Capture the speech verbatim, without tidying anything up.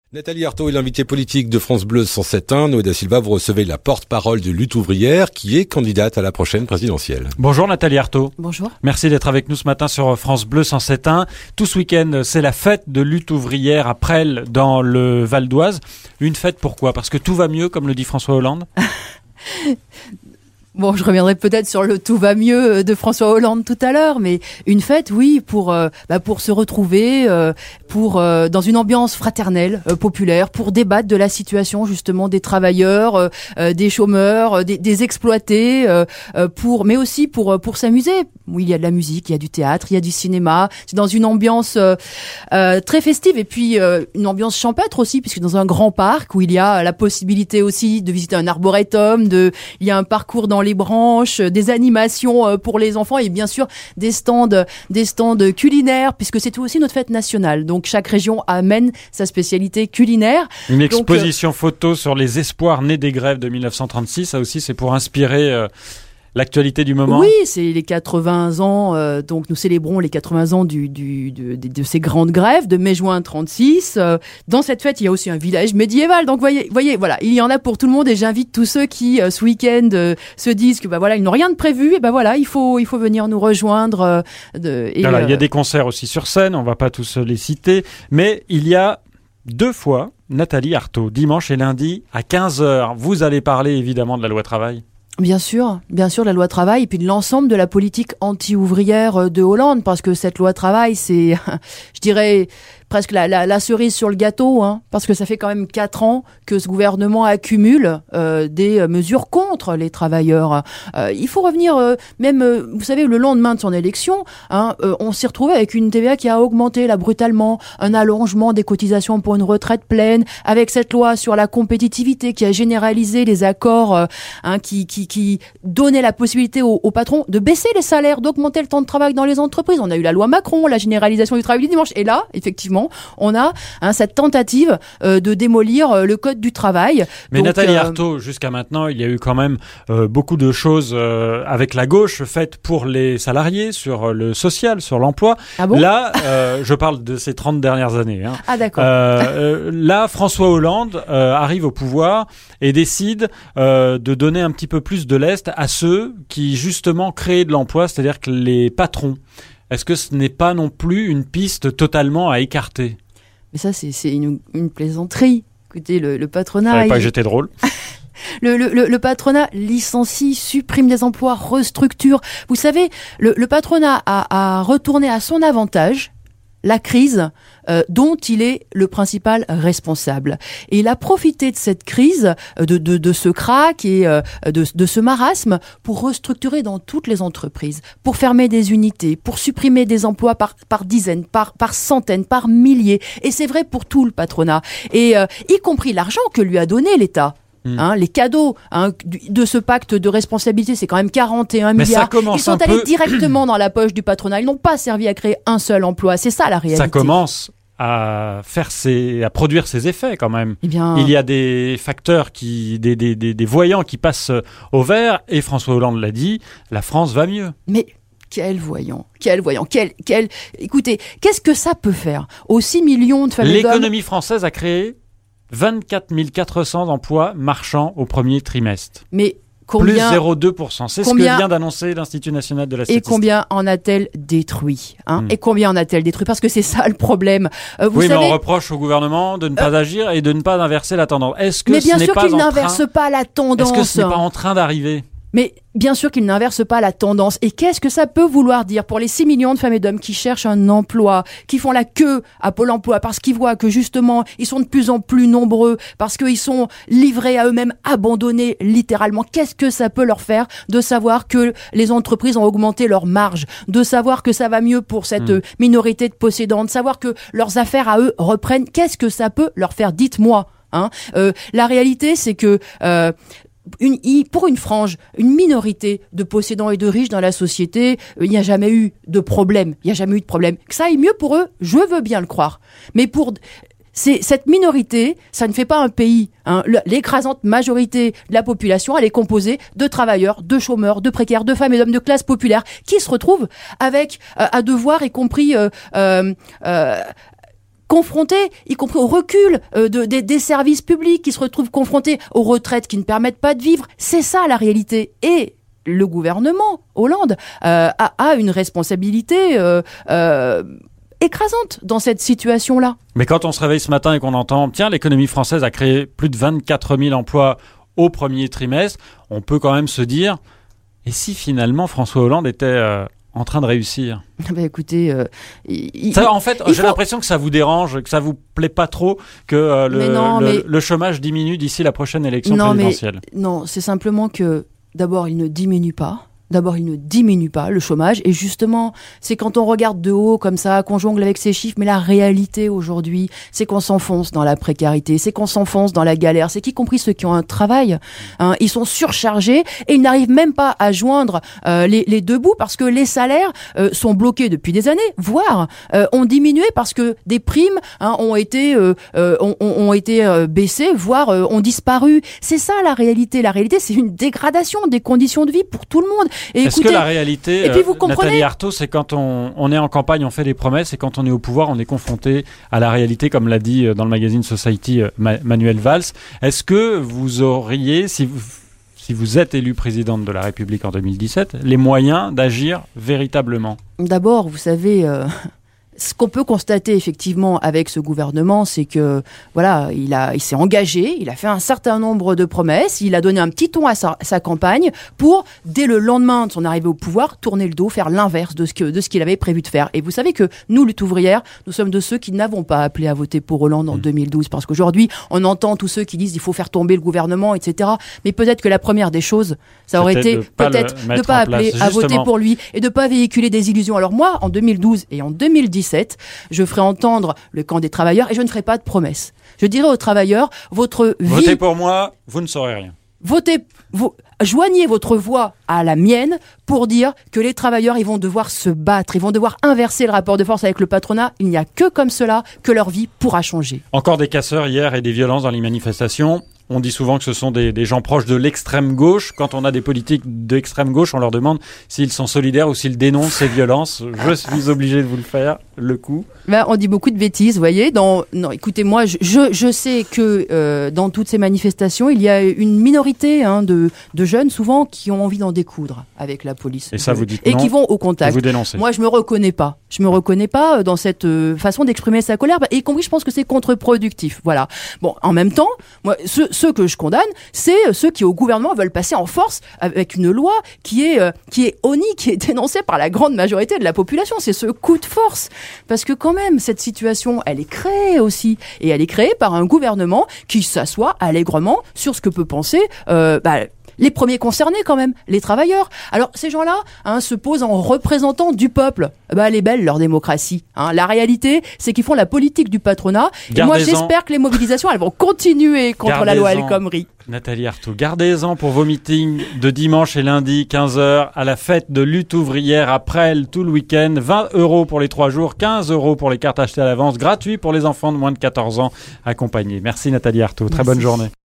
Nathalie Arthaud est l'invitée politique de France Bleu cent sept point un. Noé da Silva, vous recevez la porte-parole de Lutte ouvrière qui est candidate à la prochaine présidentielle. Bonjour Nathalie Arthaud. Bonjour. Merci d'être avec nous ce matin sur France Bleu cent sept point un. Tout ce week-end, c'est la fête de Lutte ouvrière à Presles dans le Val d'Oise. Une fête pourquoi ? Parce que tout va mieux, comme le dit François Hollande ? Bon, je reviendrai peut-être sur le tout va mieux de François Hollande tout à l'heure, mais une fête, oui, pour euh, bah, pour se retrouver, euh, pour euh, dans une ambiance fraternelle, euh, populaire, pour débattre de la situation justement des travailleurs, euh, euh, des chômeurs, euh, des, des exploités, euh, euh, pour mais aussi pour pour s'amuser. Oui, il y a de la musique, il y a du théâtre, il y a du cinéma. C'est dans une ambiance euh, euh, très festive et puis euh, une ambiance champêtre aussi, puisque dans un grand parc où il y a la possibilité aussi de visiter un arboretum, de il y a un parcours dans les branches, des animations pour les enfants et bien sûr des stands, des stands culinaires puisque c'est aussi notre fête nationale. Donc chaque région amène sa spécialité culinaire. Une exposition Donc, euh, photo sur les espoirs nés des grèves de mille neuf cent trente-six. Ça aussi, c'est pour inspirer euh, l'actualité du moment. Oui, c'est les quatre-vingts ans. Euh, donc nous célébrons les quatre-vingts ans du, du, de, de, de ces grandes grèves de mai-juin trente-six. Euh, dans cette fête, il y a aussi un village médiéval. Donc voyez, voyez, voilà, il y en a pour tout le monde. Et j'invite tous ceux qui euh, ce week-end euh, se disent que bah voilà, ils n'ont rien de prévu. Et ben bah, voilà, il faut, il faut venir nous rejoindre. Euh, de, et, voilà, euh, il y a des concerts aussi sur scène. On va pas tous les citer, mais il y a deux fois Nathalie Arthaud, dimanche et lundi à quinze heures. Vous allez parler évidemment de la loi travail. Bien sûr, bien sûr, la loi travail et puis de l'ensemble de la politique anti-ouvrière de Hollande, parce que cette loi travail, c'est, je dirais, presque la, la, la cerise sur le gâteau, hein, parce que ça fait quand même quatre ans que ce gouvernement accumule euh, des mesures contre les travailleurs. Euh, il faut revenir, euh, même, euh, vous savez, le lendemain de son élection, hein, euh, on s'est retrouvé avec une T V A qui a augmenté là brutalement, un allongement des cotisations pour une retraite pleine, avec cette loi sur la compétitivité qui a généralisé les accords euh, hein, qui, qui qui donnait la possibilité aux, aux patrons de baisser les salaires, d'augmenter le temps de travail dans les entreprises. On a eu la loi Macron, la généralisation du travail du dimanche. Et là, effectivement, on a hein, cette tentative euh, de démolir euh, le code du travail. Mais Donc, Nathalie euh, Arthaud, jusqu'à maintenant, il y a eu quand même euh, beaucoup de choses euh, avec la gauche faites pour les salariés, sur le social, sur l'emploi. Ah bon là, euh, je parle de ces trente dernières années. Hein. Ah d'accord. Euh, euh, là, François Hollande euh, arrive au pouvoir et décide euh, de donner un petit peu plus de lest à ceux qui justement créent de l'emploi, c'est-à-dire que les patrons. Est-ce que ce n'est pas non plus une piste totalement à écarter ? Mais ça, c'est, c'est une, une plaisanterie. Écoutez, le, le patronat... Je savais pas il... que j'étais drôle. Le, le, le patronat licencie, supprime des emplois, restructure. Vous savez, le, le patronat a, a retourné à son avantage la crise euh, dont il est le principal responsable. Et il a profité de cette crise, de, de, de ce krach et euh, de, de ce marasme pour restructurer dans toutes les entreprises, pour fermer des unités, pour supprimer des emplois par, par dizaines, par, par centaines, par milliers. Et c'est vrai pour tout le patronat. Et euh, y compris l'argent que lui a donné l'État. Hein, les cadeaux hein, de ce pacte de responsabilité, c'est quand même quarante et un Mais milliards. Ils sont allés peu... directement dans la poche du patronat. Ils n'ont pas servi à créer un seul emploi. C'est ça la réalité. Ça commence à faire ses, à produire ses effets quand même. Eh bien... Il y a des facteurs qui, des, des, des, des voyants qui passent au vert. Et François Hollande l'a dit, la France va mieux. Mais quel voyant, quel voyant, quel, quel. Écoutez, qu'est-ce que ça peut faire aux six millions de familles d'hommes ? L'économie française a créé vingt-quatre mille quatre cents emplois marchands au premier trimestre. Mais combien, plus zéro virgule deux pour cent. C'est combien, ce que vient d'annoncer l'Institut national de la statistique. Et combien en a-t-elle détruit hein hmm. Et combien en a-t-elle détruit ? Parce que c'est ça le problème. Euh, vous oui, savez, mais on reproche au gouvernement de ne pas euh, agir et de ne pas inverser la tendance. Est-ce que mais bien ce sûr n'est pas qu'il en n'inverse train... pas la tendance. Est-ce que ce n'est pas en train d'arriver ? Mais bien sûr qu'il n'inverse pas la tendance. Et qu'est-ce que ça peut vouloir dire pour les six millions de femmes et d'hommes qui cherchent un emploi, qui font la queue à Pôle emploi parce qu'ils voient que justement, ils sont de plus en plus nombreux, parce qu'ils sont livrés à eux-mêmes, abandonnés littéralement. Qu'est-ce que ça peut leur faire de savoir que les entreprises ont augmenté leurs marges, de savoir que ça va mieux pour cette mmh. minorité de possédants, de savoir que leurs affaires à eux reprennent. Qu'est-ce que ça peut leur faire ? Dites-moi. Hein euh, la réalité, c'est que... Euh, Une, pour une frange, une minorité de possédants et de riches dans la société, il n'y a jamais eu de problème. Il n'y a jamais eu de problème. Que ça aille mieux pour eux, je veux bien le croire. Mais pour c'est, cette minorité, ça ne fait pas un pays. Hein. L'écrasante majorité de la population, elle est composée de travailleurs, de chômeurs, de précaires, de femmes et d'hommes de classe populaire qui se retrouvent avec euh, à devoir, y compris... Euh, euh, euh, confrontés, y compris au recul euh, de, des, des services publics, qui se retrouvent confrontés aux retraites qui ne permettent pas de vivre. C'est ça la réalité. Et le gouvernement Hollande euh, a, a une responsabilité euh, euh, écrasante dans cette situation-là. Mais quand on se réveille ce matin et qu'on entend, tiens, l'économie française a créé plus de vingt-quatre mille emplois au premier trimestre, on peut quand même se dire, et si finalement François Hollande était euh, en train de réussir? Bah écoutez, euh, il, ça, en fait, il j'ai faut... l'impression que ça vous dérange, que ça vous plaît pas trop, que euh, le, non, le, mais... le chômage diminue d'ici la prochaine élection non, présidentielle. Mais, non, c'est simplement que d'abord, il ne diminue pas. D'abord, il ne diminue pas le chômage. Et justement, c'est quand on regarde de haut comme ça, qu'on jongle avec ces chiffres, mais la réalité aujourd'hui, c'est qu'on s'enfonce dans la précarité, c'est qu'on s'enfonce dans la galère. C'est qu'y compris ceux qui ont un travail, hein, ils sont surchargés et ils n'arrivent même pas à joindre euh, les, les deux bouts parce que les salaires euh, sont bloqués depuis des années, voire euh, ont diminué parce que des primes hein, ont été euh, euh, ont, ont été euh, baissées, voire euh, ont disparu. C'est ça la réalité. La réalité, c'est une dégradation des conditions de vie pour tout le monde. Et Est-ce écoutez, que la réalité, et puis vous comprenez... Nathalie Arthaud, c'est quand on, on est en campagne, on fait des promesses, et quand on est au pouvoir, on est confronté à la réalité, comme l'a dit dans le magazine Society Manuel Valls. Est-ce que vous auriez, si vous, si vous êtes élu présidente de la République en deux mille dix-sept, les moyens d'agir véritablement? D'abord, vous savez... Euh... Ce qu'on peut constater effectivement avec ce gouvernement, c'est que voilà, il a, il s'est engagé, il a fait un certain nombre de promesses, il a donné un petit ton à sa, sa campagne pour, dès le lendemain de son arrivée au pouvoir, tourner le dos, faire l'inverse de ce que, de ce qu'il avait prévu de faire. Et vous savez que nous, lutte ouvrière, nous sommes de ceux qui n'avons pas appelé à voter pour Hollande en mmh. deux mille douze, parce qu'aujourd'hui, on entend tous ceux qui disent il faut faire tomber le gouvernement, et cetera. Mais peut-être que la première des choses, ça aurait été peut-être de ne pas appeler à voter pour lui et de ne pas véhiculer des illusions. Alors moi, en deux mille douze et en deux mille dix-sept, je ferai entendre le camp des travailleurs et je ne ferai pas de promesses. Je dirai aux travailleurs, votre vie... Votez pour moi, vous ne saurez rien. Votez, vo- joignez votre voix à la mienne pour dire que les travailleurs, ils vont devoir se battre, ils vont devoir inverser le rapport de force avec le patronat. Il n'y a que comme cela que leur vie pourra changer. Encore des casseurs hier et des violences dans les manifestations. On dit souvent que ce sont des, des gens proches de l'extrême gauche. Quand on a des politiques d'extrême gauche, on leur demande s'ils sont solidaires ou s'ils dénoncent ces violences. Je suis obligé de vous le faire, le coup. Ben, on dit beaucoup de bêtises, vous voyez. Dans, non, écoutez, moi, je, je, je sais que euh, dans toutes ces manifestations, il y a une minorité hein, de, de jeunes, souvent, qui ont envie d'en découdre avec la police. Et ça, vous dites Et non, qui vont au contact. Vous dénoncez. Moi, je me reconnais pas. Je me reconnais pas dans cette euh, façon d'exprimer sa colère. Et y compris, je pense que c'est contre-productif. Voilà. Bon, en même temps, moi, ce, ceux que je condamne, c'est ceux qui au gouvernement veulent passer en force avec une loi qui est euh, qui est honnie, qui est dénoncée par la grande majorité de la population. C'est ce coup de force, parce que quand même cette situation, elle est créée aussi, et elle est créée par un gouvernement qui s'assoit allègrement sur ce que peut penser euh, bah, les premiers concernés quand même, les travailleurs. Alors ces gens-là hein, se posent en représentants du peuple. Bah, elle est belle leur démocratie. Hein. La réalité, c'est qu'ils font la politique du patronat. Et moi, j'espère que les mobilisations, elles vont continuer contre Gardez-en. la loi El Khomri. Nathalie Arthaud, gardez-en pour vos meetings de dimanche et lundi, quinze heures, à la fête de lutte ouvrière à Presles tout le week-end. vingt euros pour les trois jours, quinze euros pour les cartes achetées à l'avance, gratuit pour les enfants de moins de quatorze ans accompagnés. Merci Nathalie Arthaud, très Merci. bonne journée.